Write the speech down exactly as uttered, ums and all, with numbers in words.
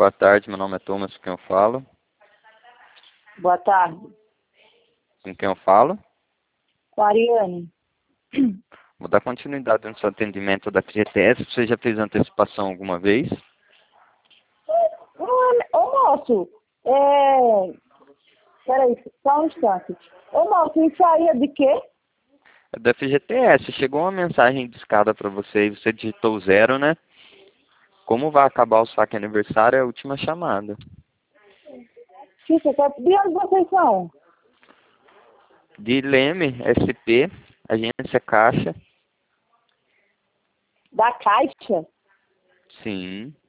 boa tarde. Meu nome é Thomas, com quem eu falo? Boa tarde. Com quem eu falo? Com a Ariane. Vou dar continuidade no seu atendimento da F G T S. Você já fez antecipação alguma vez? Ô, ô moço, é... Peraí, só um instante. Ô moço, isso aí é de quê? É da F G T S. Chegou uma mensagem discada para você e você digitou zero, né? Como vai acabar o saque aniversário, é a última chamada. Que você quer? De onde vocês são? De Leme, S P, agência Caixa. Da Caixa? Sim.